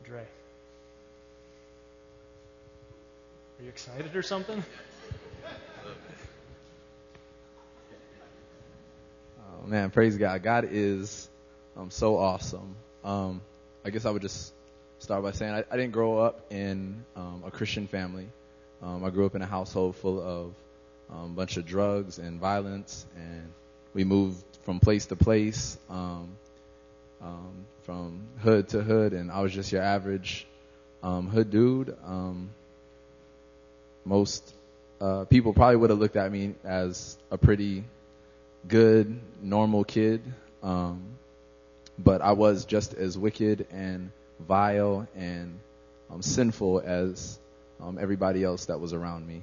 Dre. Are you excited or something? Oh, man, praise God. God is so awesome. I guess I would just start by saying I didn't grow up in a Christian family. I grew up in a household full of a bunch of drugs and violence, and we moved from place to place, from hood to hood, and I was just your average hood dude. Most people probably would have looked at me as a pretty good, normal kid, but I was just as wicked and vile and sinful as everybody else that was around me.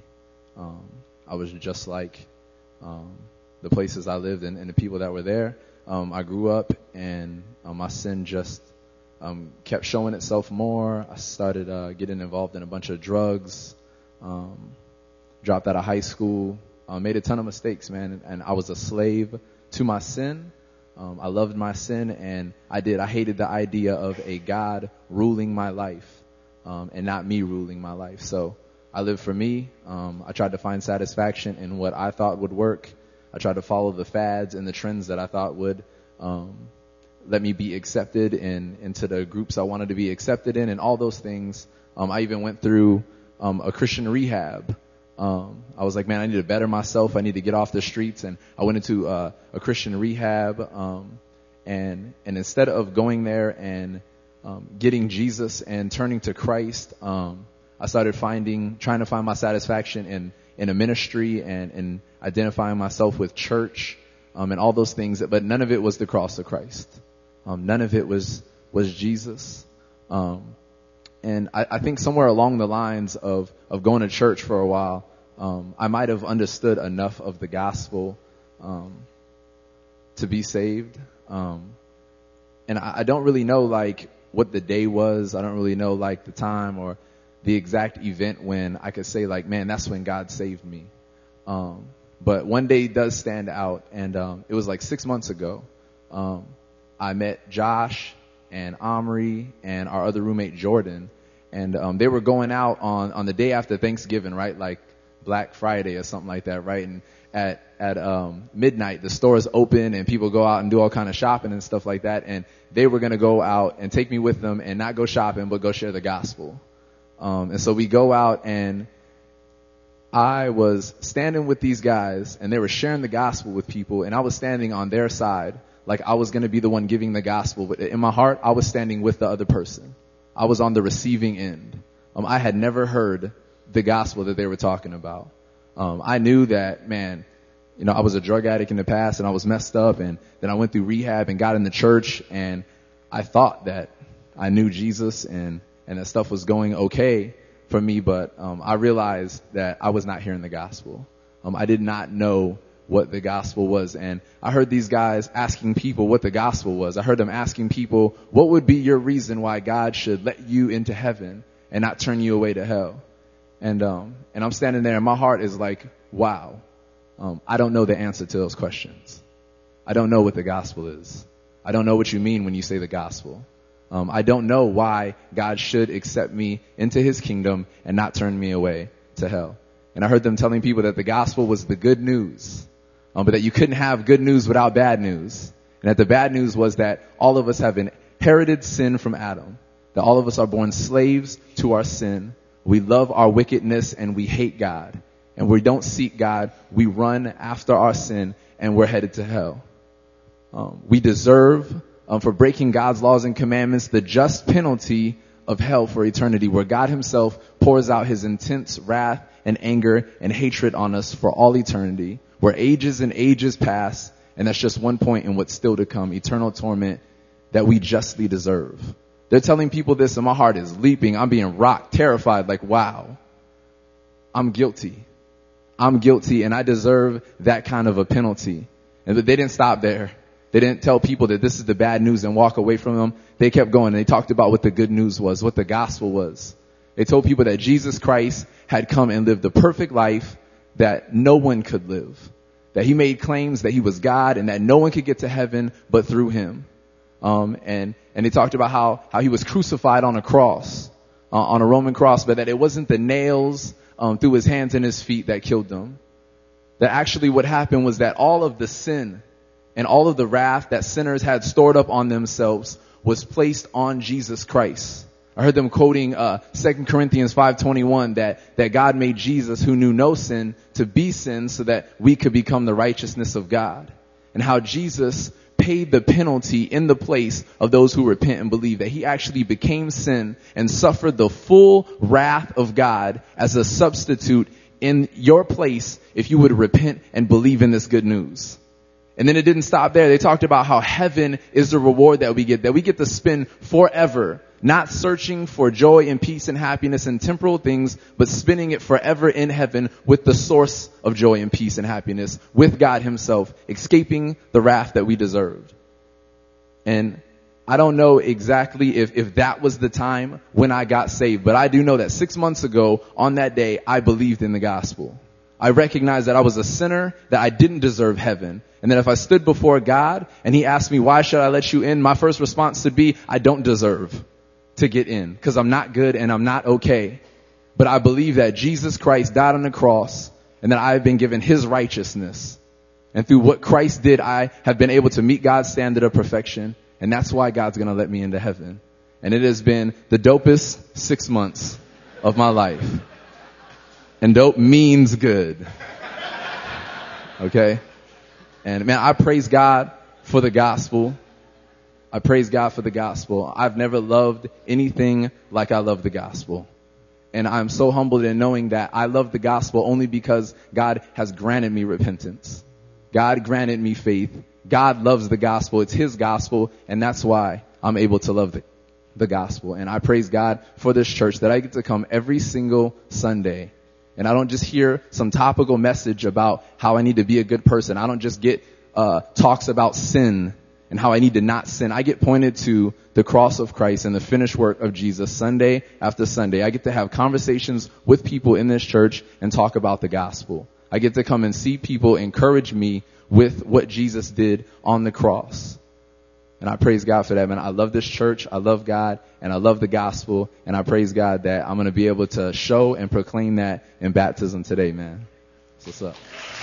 I was just like the places I lived in and the people that were there. I grew up and my sin just kept showing itself more. I started getting involved in a bunch of drugs, dropped out of high school, made a ton of mistakes, man, and I was a slave to my sin. I loved my sin, and I hated the idea of a God ruling my life, and not me ruling my life. So I lived for me. I tried to find satisfaction in what I thought would work. I tried to follow the fads and the trends that I thought would let me be accepted into the groups I wanted to be accepted in, and all those things. I even went through a Christian rehab. I was like, man, I need to better myself. I need to get off the streets. And I went into a Christian rehab. And instead of going there and getting Jesus and turning to Christ, I started trying to find my satisfaction in a ministry and identifying myself with church, and all those things. But none of it was the cross of Christ. None of it was Jesus. And I think somewhere along the lines of going to church for a while, I might have understood enough of the gospel to be saved. And I don't really know like what the day was. I don't really know like the time or the exact event when I could say like, man, that's when God saved me. But one day does stand out, and it was like 6 months ago. I met Josh and Omri and our other roommate Jordan, and they were going out on the day after Thanksgiving, right? Like Black Friday or something like that, right? And at midnight, the stores open and people go out and do all kind of shopping and stuff like that. And they were going to go out and take me with them and not go shopping, but go share the gospel. And so we go out, and I was standing with these guys, and they were sharing the gospel with people, and I was standing on their side, like I was going to be the one giving the gospel. But in my heart, I was standing with the other person. I was on the receiving end. I had never heard the gospel that they were talking about. I knew that, man, you know, I was a drug addict in the past, and I was messed up, and then I went through rehab and got in the church, and I thought that I knew Jesus and that stuff was going okay for me, but I realized that I was not hearing the gospel. I did not know what the gospel was, and I heard these guys asking people what the gospel was. I heard them asking people, what would be your reason why God should let you into heaven and not turn you away to hell? And I'm standing there, and my heart is like, wow, I don't know the answer to those questions. I don't know what the gospel is. I don't know what you mean when you say the gospel. I don't know why God should accept me into his kingdom and not turn me away to hell. And I heard them telling people that the gospel was the good news, but that you couldn't have good news without bad news. And that the bad news was that all of us have inherited sin from Adam, that all of us are born slaves to our sin. We love our wickedness and we hate God. And we don't seek God. We run after our sin, and we're headed to hell. We deserve, for breaking God's laws and commandments, the just penalty of hell for eternity, where God himself pours out his intense wrath and anger and hatred on us for all eternity, where ages and ages pass, and that's just one point in what's still to come, eternal torment that we justly deserve. They're telling people this, and my heart is leaping. I'm being rocked, terrified, like, wow, I'm guilty. I'm guilty, and I deserve that kind of a penalty. And they didn't stop there. They didn't tell people that this is the bad news and walk away from them. They kept going, and they talked about what the good news was, what the gospel was. They told people that Jesus Christ had come and lived the perfect life that no one could live. That he made claims that he was God and that no one could get to heaven but through him. And they talked about how he was crucified on a cross, on a Roman cross, but that it wasn't the nails through his hands and his feet that killed him. That actually what happened was that all of the sin and all of the wrath that sinners had stored up on themselves was placed on Jesus Christ. I heard them quoting 2 Corinthians 5:21 that God made Jesus, who knew no sin, to be sin so that we could become the righteousness of God. And how Jesus paid the penalty in the place of those who repent and believe, that he actually became sin and suffered the full wrath of God as a substitute in your place if you would repent and believe in this good news. And then it didn't stop there. They talked about how heaven is the reward that we get to spend forever, not searching for joy and peace and happiness and temporal things, but spending it forever in heaven with the source of joy and peace and happiness, with God himself, escaping the wrath that we deserved. And I don't know exactly if that was the time when I got saved, but I do know that 6 months ago on that day, I believed in the gospel. I recognized that I was a sinner, that I didn't deserve heaven, and that if I stood before God and he asked me, why should I let you in? My first response would be, I don't deserve to get in because I'm not good and I'm not okay. But I believe that Jesus Christ died on the cross and that I have been given his righteousness. And through what Christ did, I have been able to meet God's standard of perfection. And that's why God's going to let me into heaven. And it has been the dopest 6 months of my life. And dope means good. Okay? And man, I praise God for the gospel. I praise God for the gospel. I've never loved anything like I love the gospel. And I'm so humbled in knowing that I love the gospel only because God has granted me repentance. God granted me faith. God loves the gospel. It's his gospel. And that's why I'm able to love the gospel. And I praise God for this church that I get to come every single Sunday. And I don't just hear some topical message about how I need to be a good person. I don't just get talks about sin and how I need to not sin. I get pointed to the cross of Christ and the finished work of Jesus Sunday after Sunday. I get to have conversations with people in this church and talk about the gospel. I get to come and see people encourage me with what Jesus did on the cross. And I praise God for that, man. I love this church. I love God and I love the gospel. And I praise God that I'm going to be able to show and proclaim that in baptism today, man. That's what's up.